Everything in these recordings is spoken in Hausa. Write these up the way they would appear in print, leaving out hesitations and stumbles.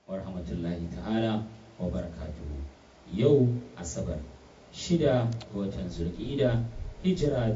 wa rahmatullahi ta'ala wa barakatuhu. Yau Asabar 6 ga watan Zulqa'ida hijira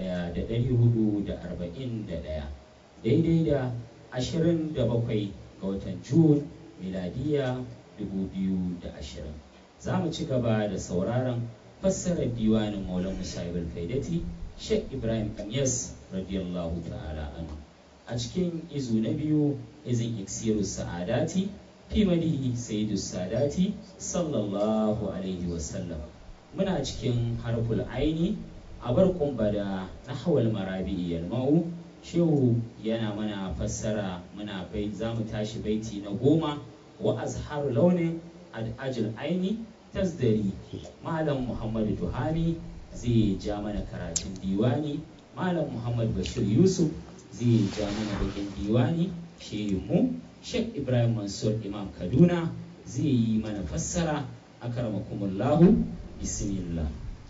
1441 daidai da 27 ga watan Jun miladiya 2020. Za mu ci gaba da sauraron fassarar diwanin Maulan Musa Ibn Faidati Sheikh Ibrahim Anyas radiyallahu ta'ala anhu a cikin izu na biyu, izin iksirus sa'adati fi madihi sayyidus sadati sallallahu alaihi wasallam. Muna cikin harful aini a barkun bada nahwal marabi yalma'u. Shehu yana mana fassara, muna za mu tashi baiti na 10. Wa azharu launin ajil aini tasdari. Malam Muhammad Tuhami zai ja mana karatun diwani, Malam Muhammad Bashir Yusuf zai ja mana bakin diwani, shehinmu Sheikh Ibrahim Mansur Imam Kaduna zai yi mana fassara. Akramakumullahu, bismillah.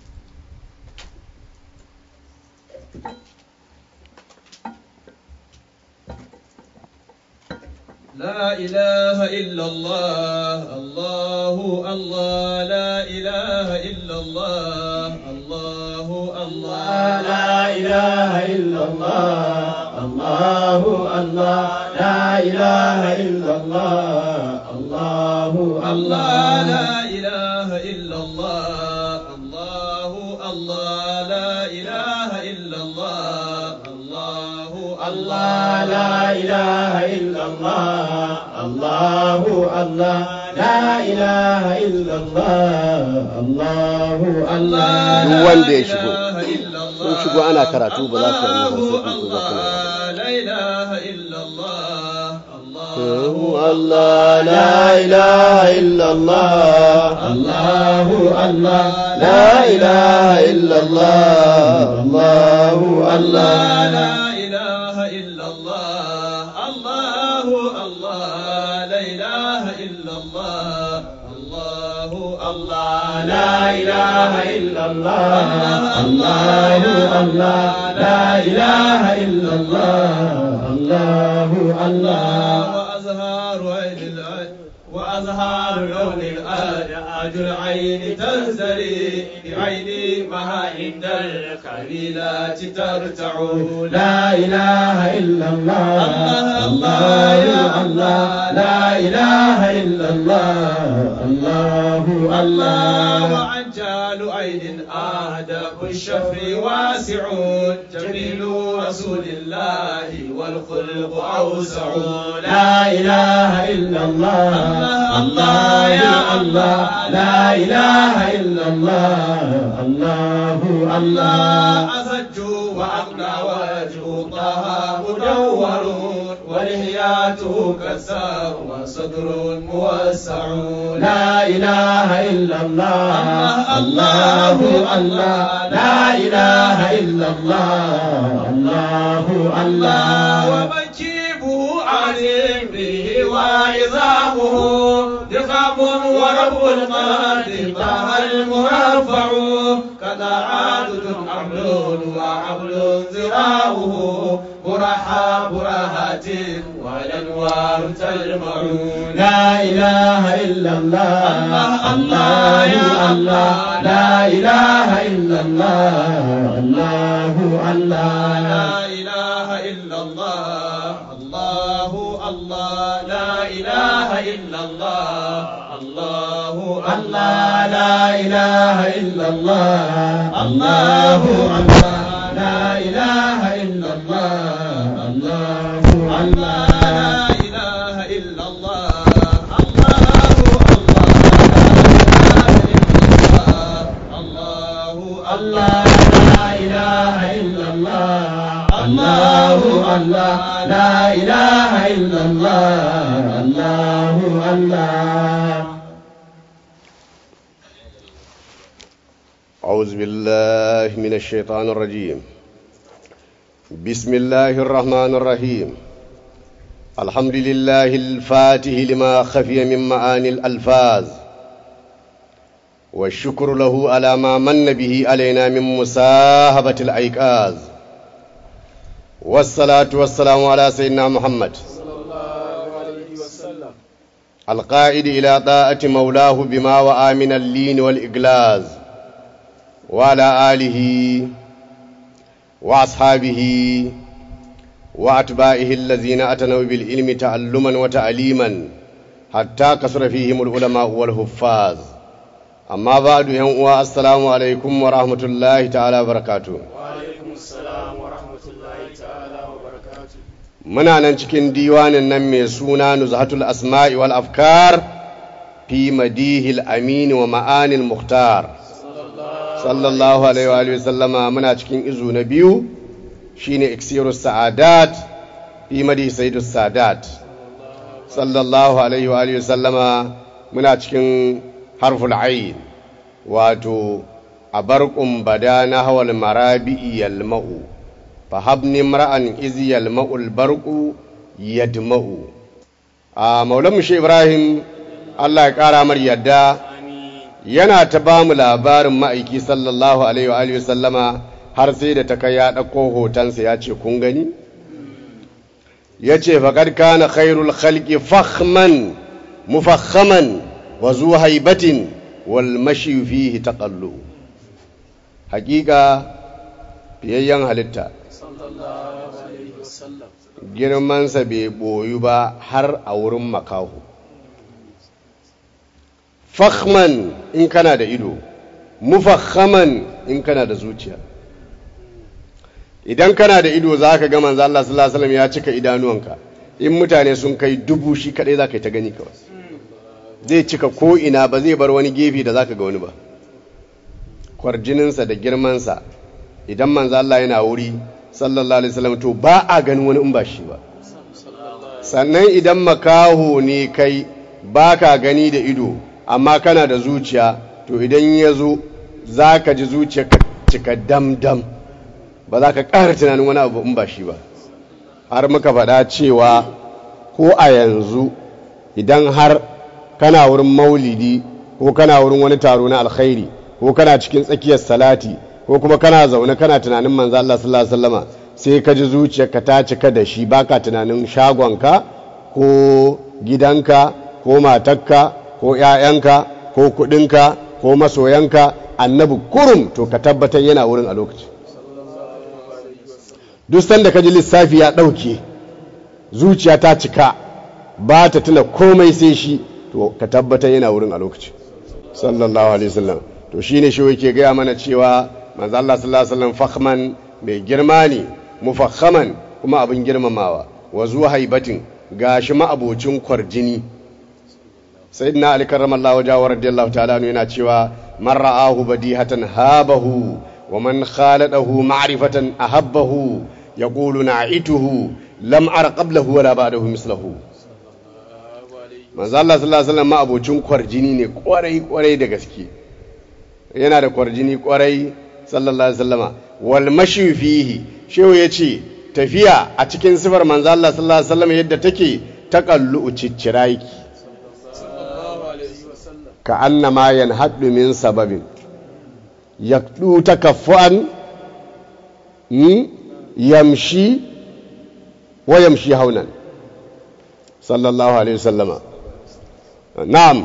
لا إله إلا الله الله الله لا إله إلا الله الله الله لا إله إلا الله الله الله لا إله إلا الله الله الله لا إله إلا الله الله الله لا إله إلا الله الله الله لا إله إلا الله الله الله لا إله إلا الله الله الله duk wanda ya shigo sun shigo ana karatu ba za su yi لا إله إلا الله الله لا إله إلا الله الله الله لا إله إلا الله الله الله لا إله إلا الله الله الله لا إله إلا الله الله الله لا إله إلا الله الله الله لا إله إلا الله الله الله وأزهار لون الآج العين تنزلي بعيني مها عند الخليلات ترتع. لا إله إلا الله الله الله لا إله إلا الله الله الله وعجال عين آدب الشفر واسع جميل رسول الله والخلق أوسع. لا إله إلا الله الله يا الله لا إله إلا الله الله الله أزج وأقنى وجه طه مدور ولحياته كسار وصدر موسع. لا إله إلا الله الله الله لا إله إلا الله الله الله ومنكبه عظيم به وعظامه ضخام ورب القلب طه المرفع. كذا عادة حبل وحبل ذراعه مرحب برهات والأنوار تلمع. لا إله إلا الله الله الله لا إله إلا الله الله الله لا إله إلا الله الله الله لا إله إلا الله الله الله لا إله إلا الله الله الله لا إله إلا الله الله الله لا إله إلا الله الله الله الله لا إله إلا الله الله الله لا إله إلا الله الله الله. أعوذ بالله من الشيطان الرجيم. بسم الله الرحمن الرحيم. الحمد لله الفاتح لما خفي من معاني الألفاظ، والشكر له على ما من به علينا من مساهبة الأيقاظ، والصلاة والسلام على سيدنا محمد القائد إلى طاعة مولاه بما وعى من اللين والإغلاظ وعلى آله وأصحابه وأتباعه الذين أتنوا بالعلم تعلما وتعليما حتى كثر فيهم العلماء والحفاظ. أما بعد السلام عليكم ورحمة الله تعالى وبركاته. وعليكم السلام ورحمة الله تعالى وبركاته. muna nan cikin diwanin nan mai suna Nuzhatul Asma'i wal Afkar fi madihil amin wa ma'anil muhtar sallallahu alaihi wa sallama. Muna cikin izu na biyu shine iksirus sa'adat fi madih sayyidus sadat sallallahu alaihi wa sallama. muna cikin harful ayn, wato abarqum badana hawal marabi yalma'u fahabni mar'an iz yalma'u albarqu yadma'u. Maulan Mushe Ibrahim Allah ya kara mar yadda yana ta ba mu labarin ma'aiki sallallahu alaihi wa sallama har sai da ta kai ya dauko hotonsa ya ce kun gani, ya ce faqad kana khairul khalqi fakhman mufakhaman wa zu haibatin wal mashi fihi taqallu. Hakika fiyayyen halitta girmansa bai boyu ba har a wurin makaho. Fakhman in kana da ido, mufakhaman in kana da zuciya. Idan kana da ido za ka ga manzo Allah sallallahu alaihi wasallam ya cika idanuwanka, in mutane sun kai 1000 shi kadai za ka yi ta gani kawai, zai cika ko ina, ba zai bar wani gefe da za ka ga wani ba. Kwarjininsa da girmansa, idan manzo Allah yana wuri sallallahu alaihi wasallam to ba a ganin wani in ba shi ba. Sannan idan makaho ne kai baka gani da ido amma kana da zuciya, to idan ya zo za ka ji zuciyarka cika damdam, ba za ka ƙara tunanin wani abu in ba shi ba. Har muka faɗa cewa ko a yanzu idan har kana wurin maulidi ko kana wurin wani taro na alkhairi ko kana cikin tsakiyar salati ko kuma kana zaune kana tunanin manzo Allah sallallahu alaihi wasallama, sai ka ji zuciyarka ta cika da shi, baka tunanin shagonka ko gidanka ko matarka ko ƴaƴanka ko kudinka ko masoyanka, annabi kurum, to ka tabbatar yana wurin a lokaci. Duk sanda ka ji lissafi ya dauke, zuciya ta cika ba ta tuna komai sai shi, to ka tabbatar yana wurin a lokaci sallallahu alaihi wasallam. To shine shi yake gaya mana cewa manzo Allah sallallahu alaihi wasallam fakhman mai girma ne, mufakhaman kuma abin girmamawa, wa zu haibatin gashi ma abocin kwarjini. Sayyidina Ali karramallahu wajhahu radiyallahu ta'ala anhu yana cewa man ra'ahu badihatan habahu wa man khaladahu ma'rifatan ahabbahu yaqulu na'ituhu lam ara qablahu wala ba'dahu mislahu. Manzo Allah sallallahu alaihi wasallam ma abocin kwarjini ne kwarai da gaske, yana da kwarjini kwarai sallallahu alaihi wasallama. Wal mashi fihi, shehu yace tafiya a cikin sifar manzo Allah sallallahu alaihi wasallam yadda take taqallu cicciraiki, ka annama yanhaddu min sababin yaqdu takaffuan yamshi wa yamshi haunan sallallahu alaihi wasallama. Na'am.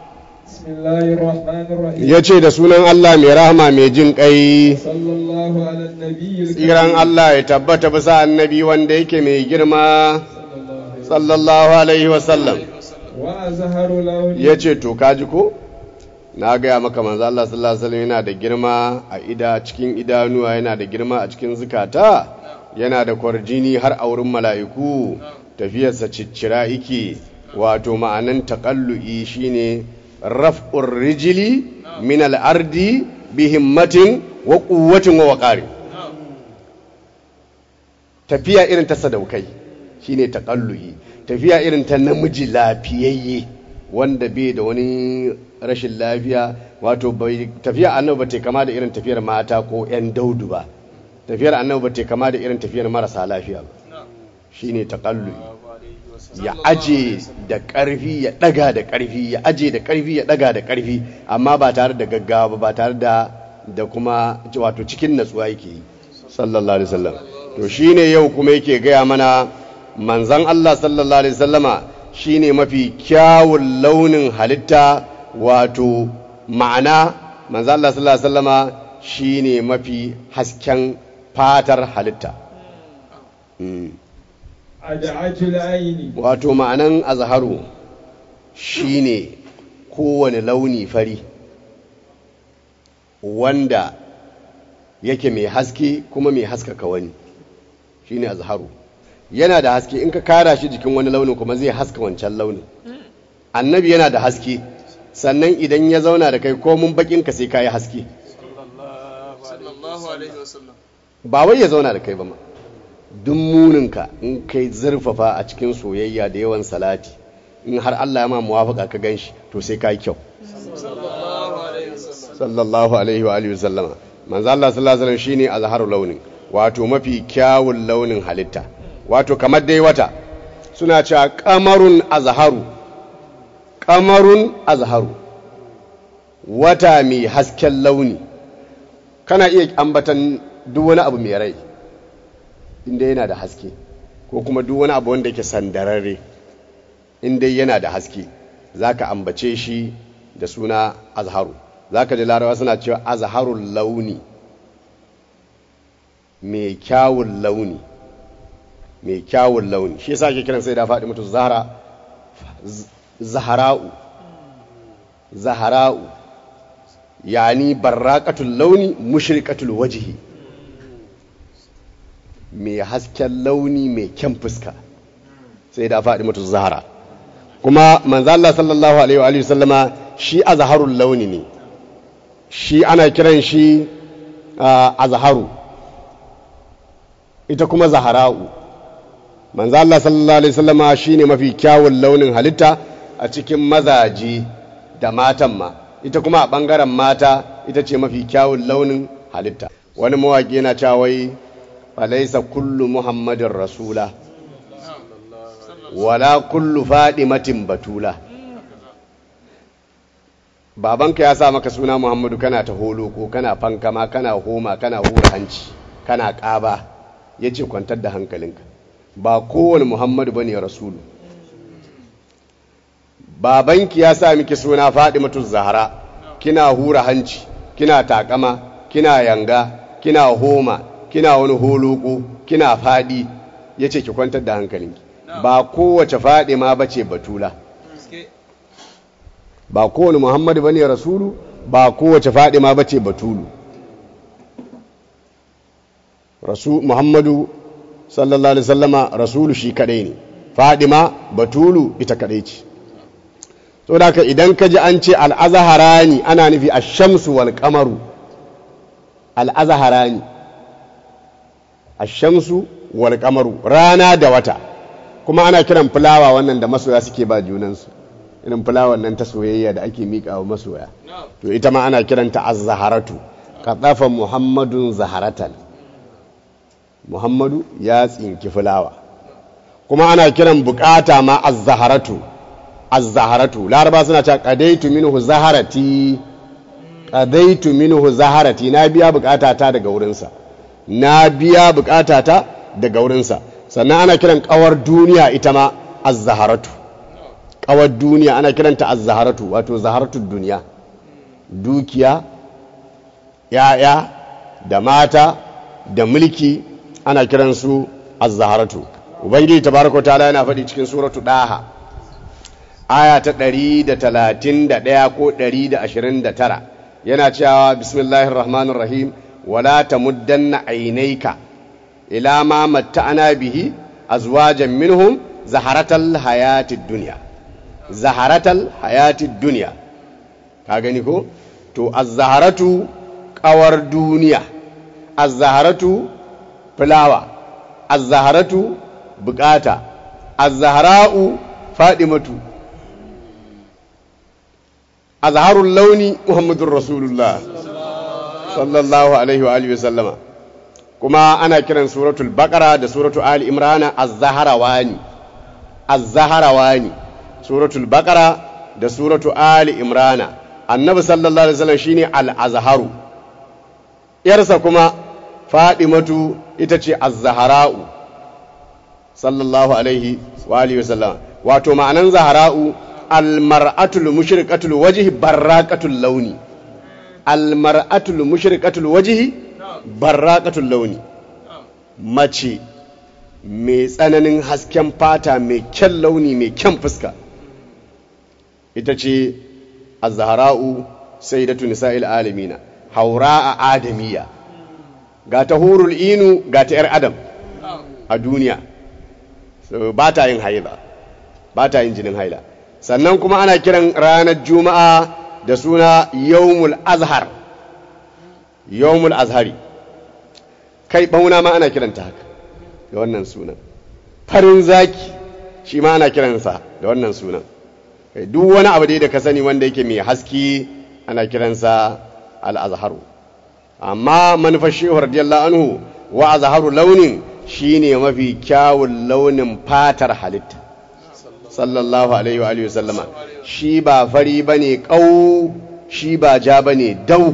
Ya ce da sunan Allah mai rahama mai jin ƙai, tsiran Allah ya tabbata bisa annabi wanda yake mai girma sallallahu alaihi wasallam. Ya ce to kaji ko na gaya maka manzo Allah sallallahu alaihi wasallam yana da girma a cikin idanuwa, yana da girma a cikin zukata, yana da kwarjini har a wurin mala'iku, tafiyarsa ciccira yake. Wato ma'anan taqallu'i shine raf'ur rijli min al-ardi bi himmatin wa quwwatin wa waqari. Tafiya irin ta sadaukai shine taqallu'i, tafiya irin ta namiji lafiyayye wanda bai da wani rashin lafiya. Wato tafiya annabi ba ta kama da irin tafiyar mata ko ƴan daudu ba, tafiyar annabi ba ta kama da irin tafiyar marasa lafiya ba. Shine taqallu'i, ya aje da ƙarfi ya ɗaga da ƙarfi, ya aje da ƙarfi ya ɗaga da ƙarfi, amma ba tare da gaggawa ba tare da kuma wato cikin natsuwa yake yi sallallahu alaihi wasallam. To shine yau kuma yake gaya mana manzon Allah sallallahu alaihi wasallama shine mafi kyawun launin halitta, wato ma'ana manzo Allah sallallahu alaihi wasallama shine mafi hasken fatar halitta. ad'atul aini Wato ma'anan azharu shine kowane launi fari wanda yake mai haske kuma mai haskaka wani, shine azharu. Yana da haske, in ka kara shi jikin wani launin kuma zai haska wancan launin. Annabi yana da haske, sannan idan ya zauna da kai komun bakin ka sai kai haske, sallallahu alaihi wasallam. ba wai ya zauna da kai ba ma, duk muninka in kai zurfafa a cikin soyayya da yawan salati, in har Allah ya ma muwafaka ka ganshi to sai kai kyau. Sallallahu alaihi wa alihi wasallama. Manzo Allah sallallahu alaihi wasallam shine azharu launin, wato mafi kyawun launin halitta. Wato kamar dai wata suna cewa qamarun azharu, qamarun azharu, wata mai hasken launi. Kana iya ambatan duk wani abu mai rai inda yana da haske, ko kuma duk wani abu wanda yake sandararre inda yana da haske, zaka ambace shi da suna azharu. Zaka ji larabawa suna cewa azharul launi, mai kyawun launi, mai kyawun launi. Shi yasa ake kiran sai da faɗi mutu zahara, zahara'u, zahara'u, yani barraqatul launi mushriqatul wajhi, mai hasken launi mai kyan fuska, sai da faɗi mutu zahara. Kuma manzo Allah sallallahu alaihi wa alihi sallama shi azharul launi ne, shi ana kiran shi azharu, ita kuma zahara'u. Manzo Allah sallallahu alaihi wasallama shine mafi kyawun launin halitta a cikin mazaje da matan ma, ita kuma a bangaren mata ita ce mafi kyawun launin halitta. Wani mawaki yana cewa wai falaysa kullu muhammadin rasula wala kullu fadimatin batula. Babanka ya sa maka suna Muhammadu, kana ta holo ko kana fankama, kana homa, kana hura hanci, kana ƙaba, yace kwantar da hankalinka, ba kowane Muhammadu bane rasulu. Babanki ya sa miki suna Fadimatu Zahra, kina hura hanci, kina takama, kina yanga, kina homa, kina wani holoko, kina fadi, yace ki kwantar da hankalinki, ba kowace Fadima bace batula. Ba kowane Muhammadu bane rasulu, ba kowace Fadima bace batulu. Muhammadu sallallahu alaihi wasallama rasulu shi kadai ne, Fadima batulu ita kadai ce. So da ka idan ka ji an ce al-azharani ana nufi ash-shamsu wal qamaru, al-azharani, ash-shamsu wal qamaru, rana da wata. Kuma ana kiran fulawa wannan da masoya suke ba junansu, irin fulawar nan ta soyayya da ake miƙa wa masoya, to ita ma ana kiranta az-zaharatu. Qatafa Muhammadun zaharatan, Muhammadu ya tsinki fulawa. Kuma ana kiran bukata ma az-zaharatu, az-zaharatu. Laraba suna cewa qadaitu minhu zaharati, qadaitu minhu zaharati, na biya bukatata daga wurinsa, na biya bukatata daga wurinsa. Sannan ana kiran kawar duniya ita ma az-zaharatu, kawar duniya ana kiranta az-zaharatu, wato zaharatud duniya. Dukiya, ya'ya da mata da mulki ana kiransu az-zaharatu. Ubangiji tabaraka ta'ala yana faɗi cikin suratu Daha aya ta 131 ko 129, yana cewa bismillahir rahmanir rahim, wala tamuddanna aynayka ila ma matta'na bihi azwajan minhum zaharatal hayatid dunya, zaharatal hayatid dunya. Ka gani ko? To az-zaharatu kawar duniya, az-zaharatu fulawa, az-zaharatu bukata, az-zahra'u fadimatu, azharul launi muhammadur rasulullah sallallahu alaihi wa alihi wasallama. Kuma ana kiran suratul baqara da suratul ali imrana az-zahrawani, az-zahrawani, suratul baqara da suratul ali imrana. Annabi sallallahu alaihi wasallam shine al-azharu, yarsa kuma fadimatu ita ce az-zahra'u. sallallahu alaihi wa alihi wasallam. Wato ma'anan zahara'u almar'atul mushriqatul wajhi barraqatul launi, almar'atul mushriqatul wajhi barraqatul launi, mace mai tsananin hasken fata mai kyan launi mai kyan fuska, ita ce az-zahra'u sayyidatu nisa'il alamina, haura'a adamiya, ga ta hurul inu ga ta yar adam a duniya, ba ta yin haila, ba ta yin jinin haila. Sannan kuma ana kiran ranar juma'a da suna yawmul azhar, yawmul azhari, kai bauna ma ana kiranta haka da wannan sunan, farin zaki shi ma ana kiransa da wannan sunan, kai duk wani abu dai da ka sani wanda yake mai haske ana kiransa al-azharu. Amma manufar shehu radiyallahu anhu wa azharu launin shine mafi kyawun launin fatar halitta sallallahu alaihi wa alihi wasallama. Shi ba fari bane kau, shi ba ja bane dau,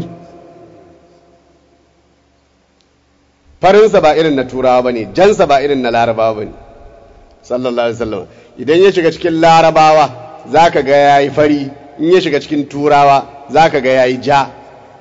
farinsa ba irin na turawa bane, jansa ba irin na larabawa bane sallallahu alaihi wasallama. Idan ya shiga cikin larabawa zaka ga yayi fari, in ya shiga cikin turawa zaka ga yayi ja,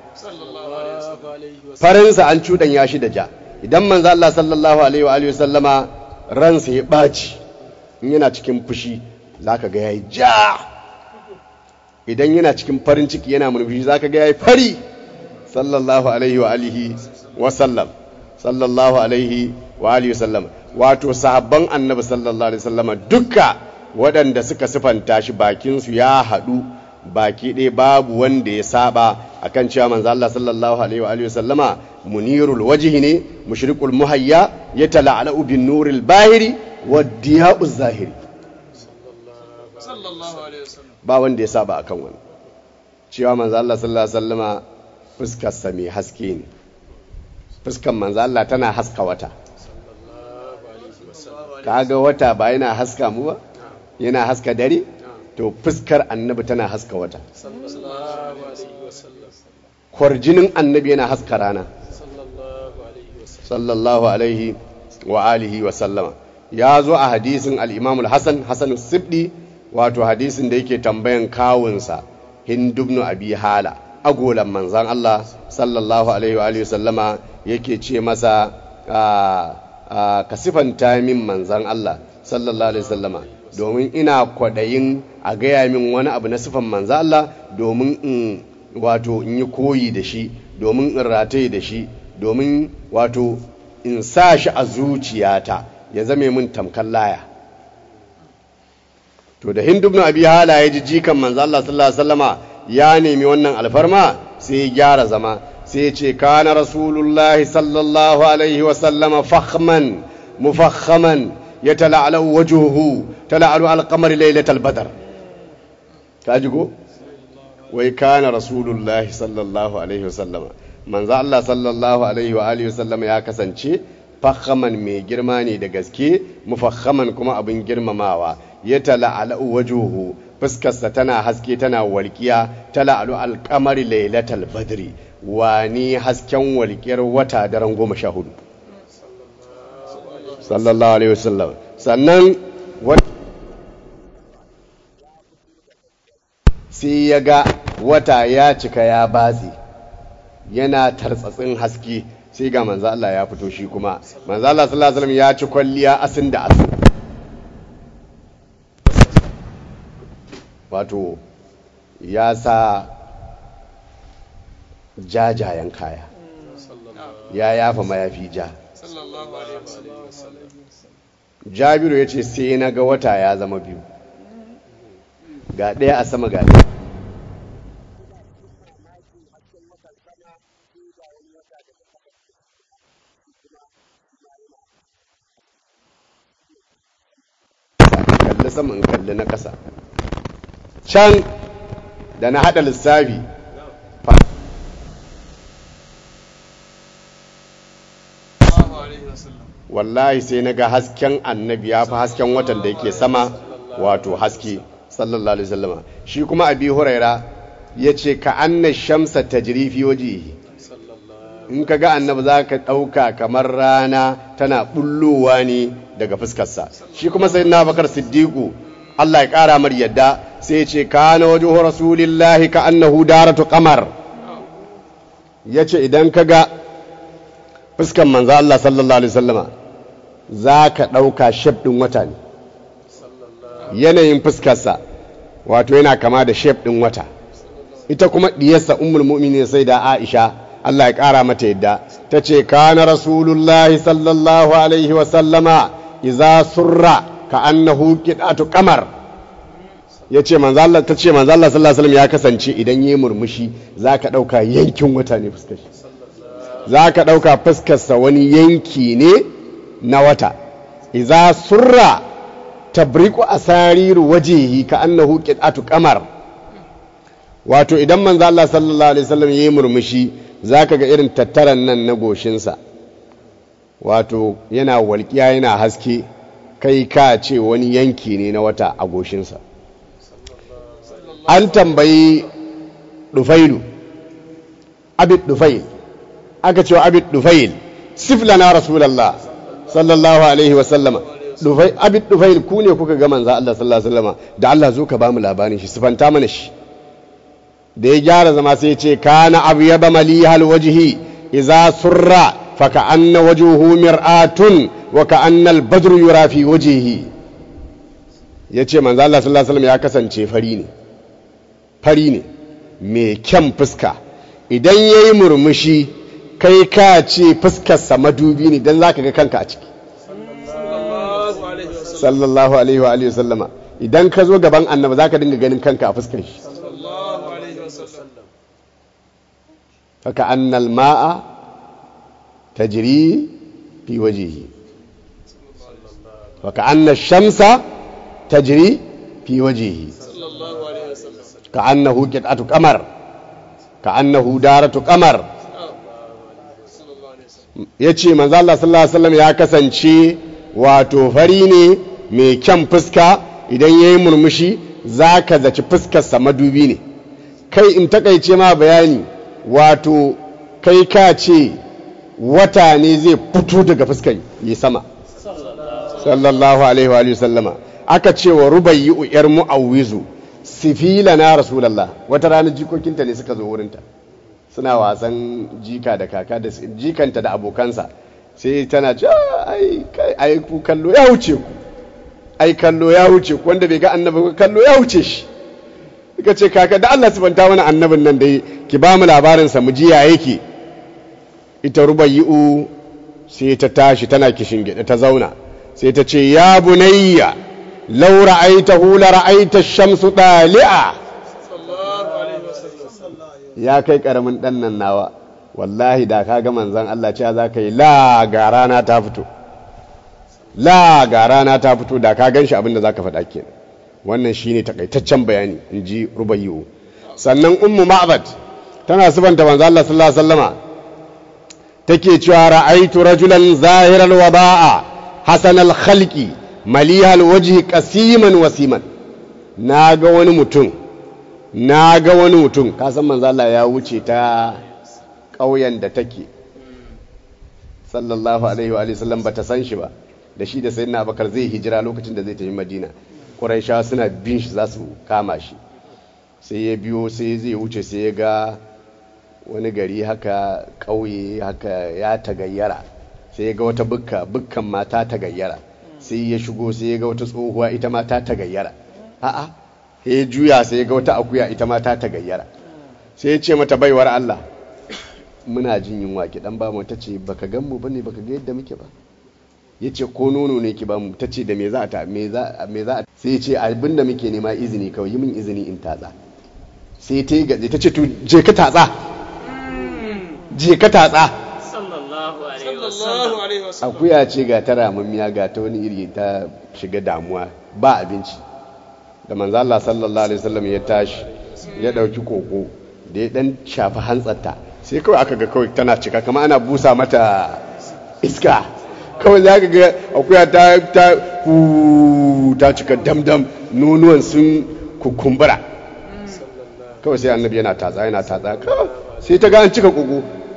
farinsa an cuɗanya shi da ja. Idan manzo Allah sallallahu alaihi wa alihi wasallama ransa ya ɓaci, in yana cikin fushi zaka ga yayi ja, idan yana cikin farin ciki yana murmushi zaka ga yayi fari sallallahu alaihi wa alihi wasallam, sallallahu alaihi wa alihi wasallam. Wato sahabban annabi sallallahu alaihi wasallama dukka waɗanda suka sifanta shi bakinsu ya haɗu baki ɗaya, babu wanda ya saba akan cewa manzo Allah sallallahu alaihi wa alihi wasallama munirul wajhi ne, mushriqul muhayya, yatala'alu bin nuril bahiri wad diya'uz zahiri, sallallahu alaihi wasallam. Ba wanda ya saba akan wannan cewa manzo Allah sallallahu alaihi wasallama fuskar sa mai haske ne, fuskar manzo Allah tana haska wata, kaga wata ba yana haska mu ba, yana haska dare, to fuskar annabi tana haska wata, kwarjinin annabi yana haska rana sallallahu alaihi wa alihi wa sallama. Ya zo a hadisin al-Imam al-Hasan as-Sibdi, wato hadisin da yake tambayan kawunsa Hind ibn Abi Hala, agolan manzon Allah sallallahu alaihi wa alihi wa sallama, yake ce masa ka sifanta min manzon Allah sallallahu alaihi wa sallama, domin ina kwadayin a gaya min wani abu na sifan manzon Allah, domin in wato in yi koyi da shi, domin in rataye da shi, domin wato in sa shi a zuciyata ya zame min tamkan laya. To da Hind ibn Abi Hala ya ji jikan manzo Allah sallallahu alaihi wasallama ya nemi wannan alfarma, sai ya gyara zama, sai ya ce kana rasulullahi sallallahu alaihi wasallama fakhman mufakhaman yatala'alu wajhuhu tala'alu al-qamari laylatal badr. Kaji ko wai kana rasulullahi sallallahu alaihi wasallama, manzo Allah sallallahu alaihi wa alihi wasallama ya kasance fakhaman mai girma ne da gaske, mufakhaman kuma abin girmamawa, ya tala'alu wajuhu, fuskarsa tana haske tana walƙiya, tala'alu alqamari lailatal badri, wani hasken walƙiyar wata daren 14 sallallahu alaihi wasallam. Sannan sai ya ga wata ya cika ya batse, yana tartsatsin haske, sai ga manzo Allah ya fito shi kuma. Manzo Allah sallallahu alaihi wasallam ya ci kwalliya asin da asin, wato ya sa jajayen kaya, ya yafa mayafi ja. Jabiru ya ce sai na ga wata ya zama biyu, ga ɗaya a sama ga ɗaya. Kalli sama in kalli na ƙasa, can da na haɗa lissafi wallahi sai na ga hasken annabi ya fi hasken watan da yake sama, wato haske sallallahu alaihi wasallama. Shi kuma Abi Huraira ya ce ka anna shamsa tajri fi wajhihi, in ka ga annabi za ka ɗauka kamar rana tana bullowa ne daga fuskarsa. Shi kuma sai na bakar siddiqu Allah ya ƙara mar yadda sai ce kana wajhu rasulillahi ka annahu daratu qamar. Yace idan ka ga fuskar manzo Allah sallallahu alaihi wasallama za ka ɗauka shef ɗin wata ne, yanayin fuskarsa wato yana kama da shef ɗin wata. Ita kuma diyarsa ummul mu'minin sai da Aisha Allah ya ƙara mata yadda ta ce kana rasulullahi sallallahu alaihi wasallama iza surra ka annahu qidatu qamar. Yace manzo Allah ta ce manzo Allah sallallahu alaihi wasallam ya kasance idan yayi murmushi zaka dauka yankin wata ne fuskar shi, zaka dauka fuskar sa wani yanki ne na wata. Iza surra tabriqu asariru wajhihi ka annahu qidatu qamar. Wato idan manzo Allah sallallahu alaihi wasallam yayi murmushi zaka ga irin tattaran nan na goshinsa wato yana walƙiya yana haske kai ka ce wani yanki ne na wata a goshinsa. An tambayi Dufailu Abid Dufail aka ce wa Abid Dufail siflana rasulullah sallallahu alaihi wasallama. Abid Dufail ku ne kuka ga manzo Allah sallallahu alaihi wasallama da Allah zo ka ba mu labarin shi, sifanta mana shi. Da ya gyara zama sai ce kana abyada malihal wajhi idza surra fa ka'anna wajhuhu mir'atun wa ka'anna al-badru yura fi wajhihi. Yace manzo Allah sallallahu alaihi wasallam ya kasance fari ne mai kyan fuska, idan yayi murmushi kai ka ce fuskar sa madubi ne dan zaka ga kanka a ciki sallallahu alaihi wa alihi wasallama. Idan ka zo gaban annabi zaka dinga ganin kanka a fuskar shi. فكأن الماء تجري في وجهه وكأن الشمس تجري في وجهه كأنه قطعة قمر كأنه دارة قمر. yace manzo Allah sallallahu alaihi wasallam ya kasance wato fari ne mai kyan fuska, idan yayi murmushi zaka zaci fuskar sa madubi ne. Kai in takaice ma bayani wato kai ka ce wata ne zai fito daga fuskan yi sama sallallahu alaihi wa sallama. Aka ce wa Rubayyu yar Mu'awwizu sifila na rasulullah, wata rana jikokinta ne suka zo wurinta suna wasan jika da kaka da jikanta da abokansa, sai tana ce ai ku kallo ya wuce ku, ai kallo ya wuce ku, wanda bai ga annabi kallo ya wuce shi. Suka ce kaka da Allah subanta mana annabin nan dai ki ba mu labarinsa mu ji ya yake. Ita Rubayyu sai ta tashi tana kishingide ta zauna sai ta ce ya bunayya law ra'aytahu la ra'ayta ash-shamsu dali'a. Ya kai karamin dan nan nawa wallahi da kaga manzon Allah cewa zaka yi la ga rana ta fito, la ga rana ta fito, da ka ganshi abinda zaka faɗa kenan. Wannan shine takaitaccen bayani inji Rubayyu. Sannan Ummu Ma'bad tana subanta manzo Allah sallallahu alaihi wasallama take cewa ra'aitu rajulan zahiral waba'a hasanal khalqi malihal wajhi qasiman wasiman. Naga wani mutum ka san manzo Allah ya wuce ta ƙauyen da take sallallahu alaihi wa sallam bata san shi ba, da shi da sayyidina Abubakar zai hijira lokacin da zai tafi Madina. Quraisha suna bin shi za su kama shi, sai ya biyo sai zai wuce sai ya ga wani gari haka ƙauye haka ya tagayyara, sai ya ga wata bukkan mata tagayyara, sai ya shigo sai ya ga wata tsohuwa ita ma ta tagayyara. A'a sai ya juya sai ya ga wata akuya ita ma ta tagayyara, sai ya ce mata baiwar Allah muna jin yunwa ki dan ba mu. Tace baka gan mu bane, baka ga yadda muke ba. Yace ko nono ne ki ba mu. Tace da me za a sai ya ce abinda muke nema izini kawai, yi min izini in tatsa. Sai ta yi gaje ta ce to je ka tatsa sallallahu alaihi wasallam. Akuya ce ga tara mamiya ga ta wani iri ta shiga damuwa ba abinci. Da manzo Allah sallallahu alaihi wasallam ya tashi ya dauki koko da ya dan shafi hantsarta sai kawai aka ga kawai tana cika kamar ana busa mata iska, kawai za ka ga akuya ta cika damdam, nonuwan sun kukumbura. Kawai sai annabi yana tatsa sai ta ga an cika koko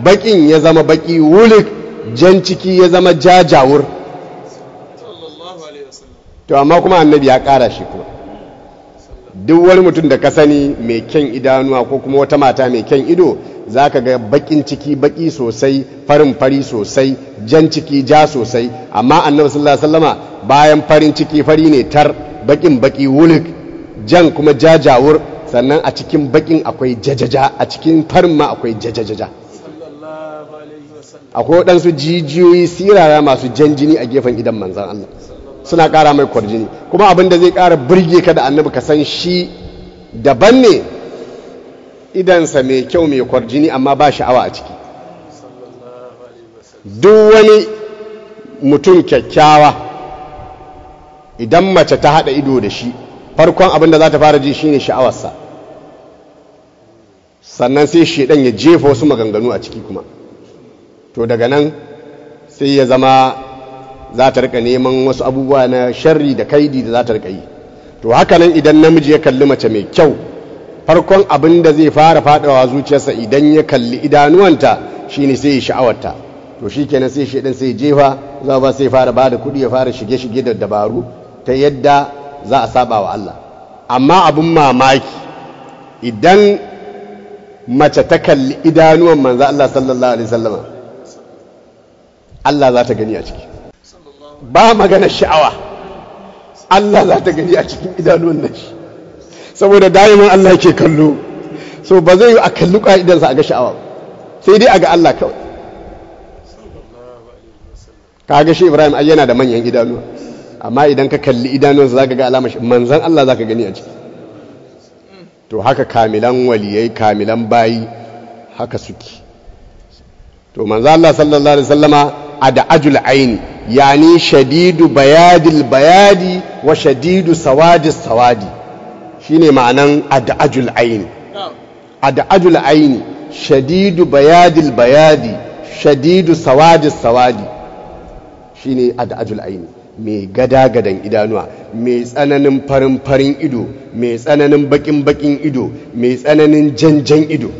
bakin ya zama baki wulik, jan ciki ya zama jajawur. To amma kuma annabi ya ƙara shi kuma, duk wani mutum da ka sani mai kyan idanuwa ko kuma wata mata mai kyan ido za ka ga bakin ciki baki sosai, farin fari sosai, jan ciki ja sosai. Amma annabi sallallahu alaihi wasallama bayan farin ciki fari ne tar, bakin baki wulik, jan kuma jajawur, sannan a cikin bakin akwai jajaja, a cikin farin ma akwai jajajaja. Akwai waɗansu jijiyoyi sirara masu jan jini a gefen idan manzan Allah, suna ƙara mai kwarjini. Kuma abin da zai ƙara burge ka da annabi ka san shi daban ne, idansa mai kyau mai kwarjini amma ba sha'awa a ciki. Duk wani mutum kyakkyawa idan mace ta haɗa ido da shi, farkon abin da za ta fara ji shine sha'awarsa, sannan sai shedan ya jefa wasu maganganu a ciki kuma. To daga nan sai ya zama za ta rika neman wasu abubuwa na sharri da kaidi da za ta rika yi. To haka nan idan namiji ya kalli mace mai kyau, farkon abin da zai fara fadawa zuciyarsa idan ya kalli idanuwanta shine sai ya sha'awarta. To shikenan sai shedan sai jefa, za ba sai fara bada kudi, ya fara shige-shige da dabaru ta yadda za a saba wa Allah. Amma abin mamaki idan mace ta kalli idanuwan manzo Allah sallallahu alaihi wasallama, Allah za ta gani a ciki, ba magana sha'awa, Allah za ta gani a cikin idanuwan nan shi, saboda da'iman Allah ke kallo. So ba zai yi a kalli ka'idansa a ga sha'awa, sai dai a ga Allah kawai. Ka ga shi Ibrahim ai yana da manyan idanuwa, amma idan ka kalli idanuwansa za ka ga alamar manzan Allah za ka gani a ciki. To haka kamilan waliyai, kamilan bayi haka suke. To manzan Allah sallallahu alaihi wasallama ad'ajul aini, yani shadidu bayadil bayadi wa shadidu sawadis sawadi, shine ma'anan ad'ajul aini. Ad'ajul aini shadidu bayadil bayadi shadidu sawadis sawadi, shine ad'ajul aini, mai gada-gadan idanuwa, mai tsananin farin ido, mai tsananin bakin ido, mai tsananin jan ido.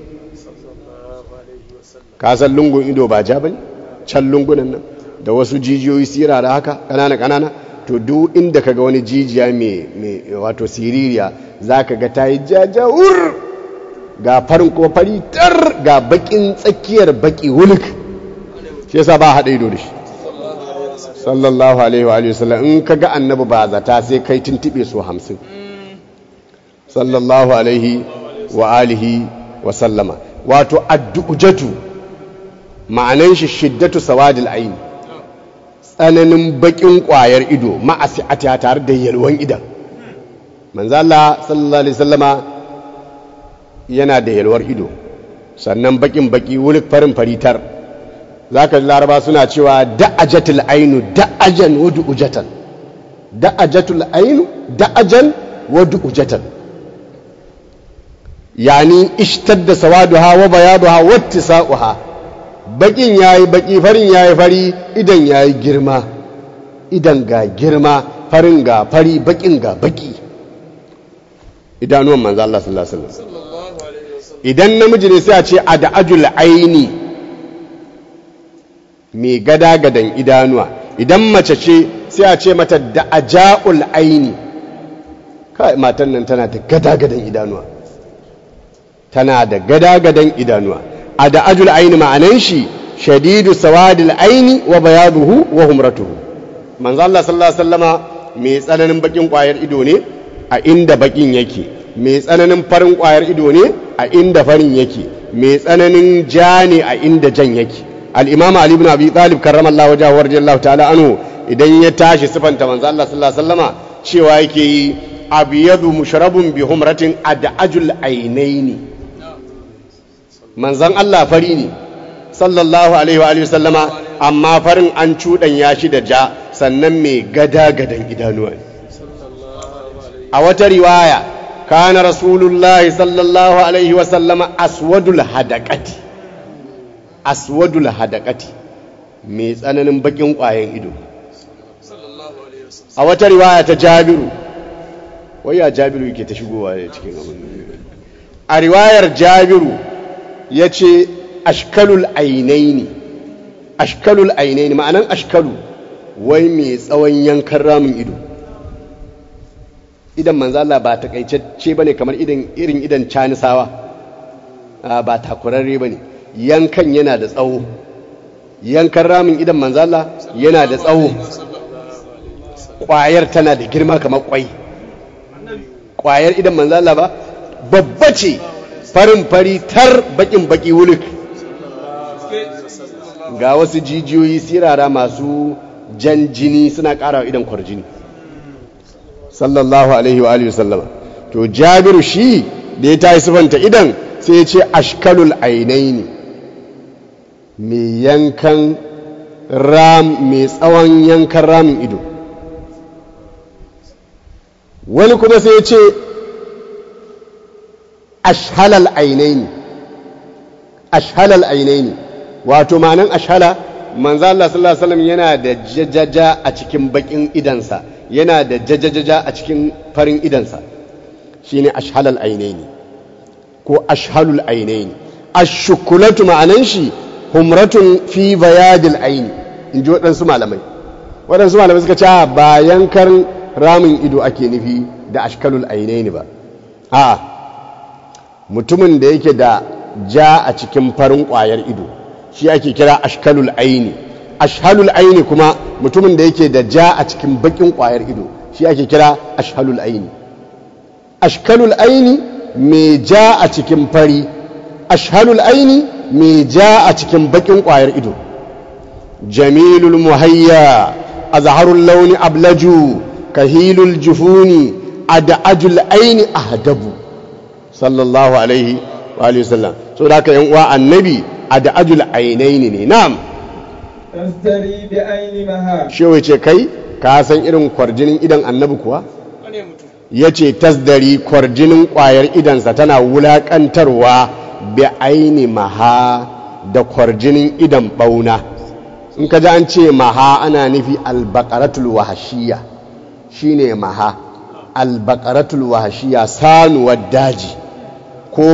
Ka san lungun ido ba ja bane, can lungunan nan da wasu jijiyoyi sirara haka kanana, to duk inda kaga wani jijiya mai wato siririya zaka ga tayi jajawur, ga farin ko fari tar, ga bakin tsakiyar baki wuluk. Shi yasa ba hada ido da shi sallallahu alaihi wa sallam. In kaga annabi ba zata sai kai tuntube su 50 sallallahu alaihi wa alihi wa sallama. Wato addu'ujatu ma'anan shi shiddatu sawadil ayn, tsananin bakin kwayar ido, ma'asi'ati tare da yalwan idan. Manzo Allah sallallahu alaihi wasallama yana da yalwar ido, sannan bakin baki wulik farin faritar. Zaka ji Laraba suna cewa da'ajatul ainu da'ajan wa du'ujatan, da'ajatul ainu da'ajan wa du'ujatan, yani ishtadda sawaduha wa bayaduha wa ittisa'uha. Bakin yayi baki, farin yayi fari, idan yayi girma, idan ga girma, farin ga fari, bakin ga baki. Idanuwan manzo Allah sallallahu alaihi wasallam. Idan namiji ne sai a ce ad'ajul aini, mai gada-gadan idanuwa. Idan mace ce sai a ce mata da'aja'ul aini. Kai matan nan tana da gada-gadan idanuwa, tana da gada-gadan idanuwa. Ad'ajul aini ma'anan shi shadidu sawadil aini wa bayaduhu wa humratuhu. Manzo Allah sallallahu alaihi wasallama mai tsananin bakin kwayar ido ne a inda bakin yake, mai tsananin farin kwayar ido ne a inda farin yake, mai tsananin ja ne a inda jan yake. Al-Imam Ali ibn Abi Talib karramallahu wajhahu radiyallahu ta'ala anhu idan ya tashi sifanta manzo Allah sallallahu alaihi wasallama cewa yake yi abyadu mushrabun bi humratin ad'ajul ainaini. Manzon Allah fari ne sallallahu alaihi wa alihi wasallama, amma farin an cuɗanya shi da ja, sannan mai gada-gadan idanuwa ne. A wata riwaya kana rasulullahi sallallahu alaihi wasallama aswadul hadaqati, aswadul hadaqati, mai tsananin bakin ƙwayen ido. A wata riwaya ta Jabiru, waya Jabiru yake ta shigowa cikin abin. A riwayar Jabiru ya ce ashkalul ainaini. Ashkalul ainaini ma'anan ashkalu wai mai tsawon yankan ramin ido. Idan manzo Allah ba takaitacce bane kamar irin idan canisawa, ba takurarre bane, yankan yana da tsawo. Yankan ramin idan manzo Allah yana da tsawo, ƙwayar tana da girma kamar ƙwai. Ƙwayar idan manzo Allah ba babba ce, farin fari tar, bakin baki wuluk, ga wasu jijiyoyi sirara masu jan jini suna ƙara idan kwarjini, sallallahu alaihi wa alihi wasallama. To Jabiru shi da ya tayi sifanta idan sai ya ce ashkalul ainaini, mai yankan mai tsawon yankan ramin ido. Wani kuma sai ya ce ashhalal ainaini. Ashhalal ainaini wato ma'anan ashhala, manzo Allah sallallahu alaihi wasallam yana da jajaja a cikin bakin idansa, yana da jajajaja a cikin farin idansa, shine ashhalal ainaini ko ashhalul ainaini. Ashukulatu ma'anan shi humratun fi bayadil aini, inji waɗansu malamai. Waɗansu malamai suka ce ba yankar ramin ido ake nufi da ashkalul ainaini ba, a mutumin da yake da ja a cikin farin ƙwayar ido shi ake kira ashkalul aini. Ashhalul aini kuma mutumin da yake da ja a cikin bakin ƙwayar ido shi ake kira ashhalul aini. Ashkalul aini mai ja a cikin fari, ashhalul aini mai ja a cikin bakin ƙwayar ido. Jamilul muhayya azharul launi ablaju kahilul jufuni ad'ajul aini ahdabu, sallallahu alaihi wa alihi wasallam. So da haka yan uwa annabi ad'ajul ainaini ne. Na'am, tasdari bi aini maha. shewa ce kai ka san irin kwarjinin idan annabi kuwa? Yace tasdari, kwarjinin ƙwayar idansa tana wulakantarwa bi aini maha, da kwarjinin idan bauna. In ka ji an ce maha ana nufi albaqaratul wahashiyya, shine maha. Albaqaratul wahashiyya sanuwar daji ko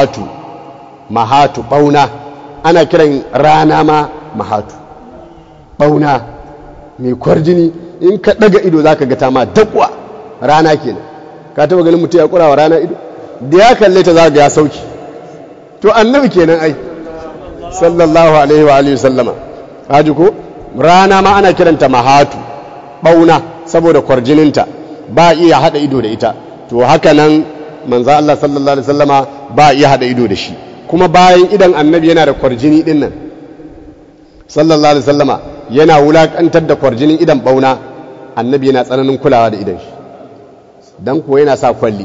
mahatu bauna. Ana kiran rana ma mahatu, bauna mai kwarjini. In ka daga ido zaka ga ta ma dakwa rana kenan. Ka taba ganin mutum ya kurawa rana ido da ya kalle ta zaka ya sauki? To annabi kenan ai, sallallahu alaihi wa alihi sallama. Haji ko rana ma ana kiranta mahatu, bauna, saboda kwarjininta ba iya hada ido da ita. To haka nan manzo Allah sallallahu alaihi wasallama ba iya hada ido da shi. Kuma bayan idan annabi yana da kwarjini din nan, sallallahu alaihi wasallama yana wulakantar da kwarjinin idan bauna, annabi yana tsananin kulawa da idan shi. Dan kuwa yana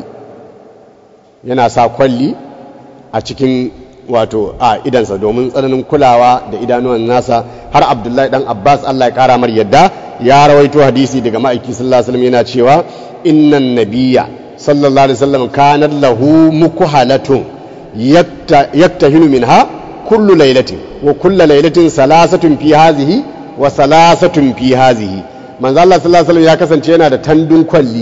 sa kwalli a cikin wato a idansa domin tsananin kulawa da idanuwan nasa. Har Abdullahi dan Abbas Allah ya kara mar yadda ya rawaito hadisi daga ma'aiki sallallahu alaihi wasallam yana cewa innan nabiyya sallallahu alaihi wasallam kana lahu mukhalatun yaktahinu minha kullu laylatin wa kullu laylatin salasatun fi hadhihi wa salasatun fi hadhihi. Manzo Allah sallallahu alaihi wasallam ya kasance yana da tandun kwalli,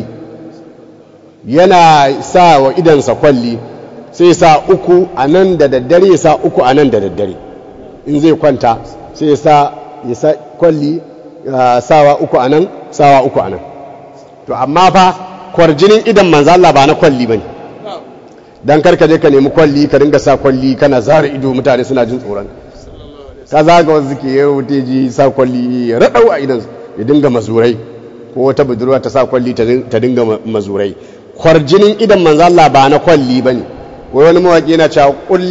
yana sa wa idansa kwalli, sai sa uku a nan da daddare, ya sa uku a nan da daddare. In zai kwanta sai ya sa kwalli, sawa uku a nan, sawa uku a nan. To amma fa kwarjinin idan manzo Allah ba na kwalli bane. Dan karka je ka nemi kwalli ka dinga sa kwalli kana zara ido, mutane suna jin tsoron ka. zaga wasu suke yau teji sa kwalli ya radau a idan ya dinga mazurai, ko wata budurwa ta sa kwalli ta dinga mazurai. Kwarjinin idan manzo Allah ba na kwalli bane. Wai wani mawaki yana cewa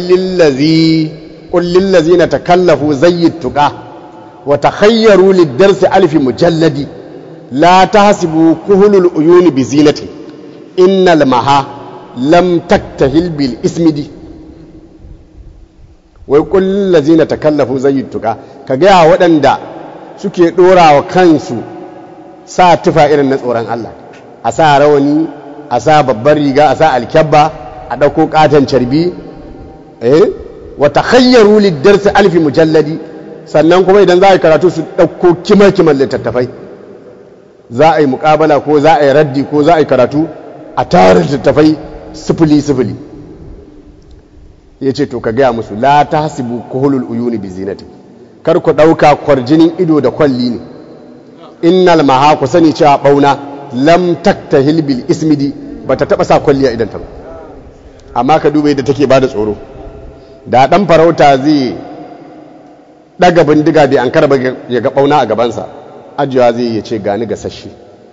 kullil ladzina takallafu zayyit tuqa wa takhayyaru lid-darsi alf mujalladi la tahsibu kuhulul uyuni bi zinati innal maha lam taktahil bil ismidi. Wai kullil ladzina takallafu zayyit tuqa, ka ga waɗanda suke dorawa kansu sa tufa irin na tsoron Allah, a sa rawani, a sa babbar riga, a sa alkyabba, a ɗauko ƙaton carbi, wata khayyaru liddarsi alfi mujalladi. Sannan kuma idan za a yi karatu su ɗauko kimar littattafai, za a yi muƙabala ko za a yi raddi ko za a yi karatu, a tara littattafai sifili. yace to ka gaya musu la tahsibu kuhulul uyuni bi zinati, kar ku dauka kwarjinin ido da kwalli ne. innal maha ku sani cewa bauna lam taktahil bil ismidi bata taba sa kwalli a idan ta ba, amma ka duba yadda take bada tsoro. da dan farauta zai daga bindiga bai an karba ya ga bauna a gabansa, ajiya zai yace gani gasashi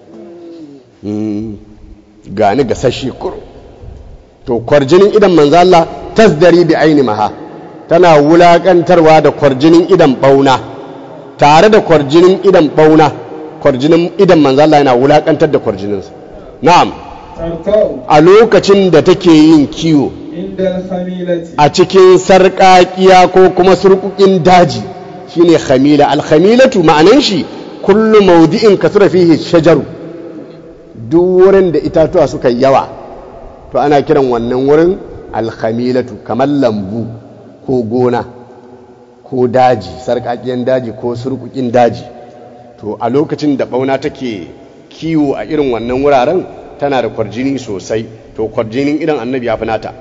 gani gasashi kuro. to kwarjinin idan manzo Allah tasdari bi aini maha, tana wulakantarwa da kwarjinin idan bauna. tare da kwarjinin idan bauna, kwarjinin idan manzo Allah yana wulakantar da kwarjininsa. na'am, a lokacin da take yin kiwo a cikin sarƙaƙiya ko kuma surƙuƙin daji shine khamila. al-khamilatu ma'anan shi kullu mawdi'in kasura fihi shajaru, duk wurin da itatuwa suka yawa to ana kiran wannan wurin al-khamilatu, kamar lambu ko gona ko daji, sarƙaƙiyan daji ko surƙuƙin daji. to a lokacin da bauna take kiwo a irin wannan wuraren tana da kwarjini sosai, to kwarjinin idan annabi ya fi nata.